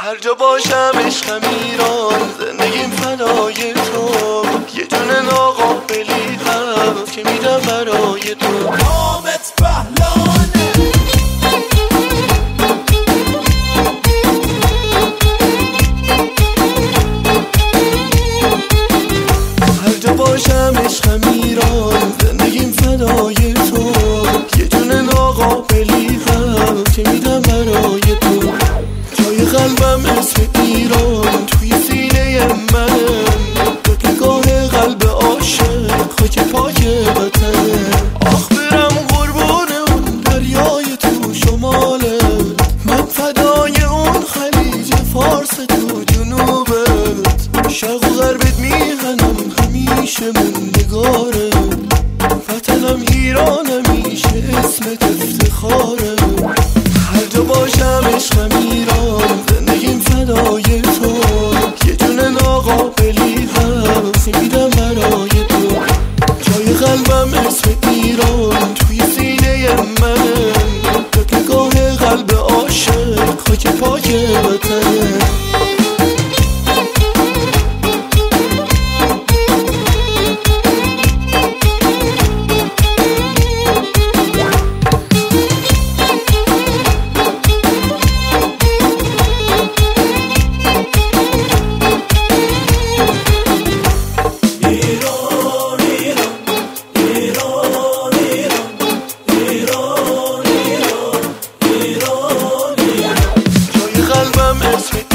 هر جا باشم عشقم ایران، زندگیم فدای تو. یه دونه ناقابلی هست که میدم برای تو. حامد پهلوانه. هر جا باشم عشقم ایران، زندگیم فدای تو. یه دونه ناقابلی هست که میدم برای تو. جای قلبم اسم ایران توی سینه من، تو نگاه قلب عاشق خاک پاک وطنه. آخ برم قربون اون دریای تو شماله، من فدای اون خلیج فارس تو جنوبت. شرق و غربت میهنم همیشه موندگاره، وطنم ایران همیشه اسمت افتخاره. هر جا باشم عشقم ایران، زندگیم فدای تو. یه دونه ناقابلی هست میدم برای تو. جای قلبم اسم ایران توی سینه من، تو نگاه قلب عاشق خاک پاک وطنه. اسم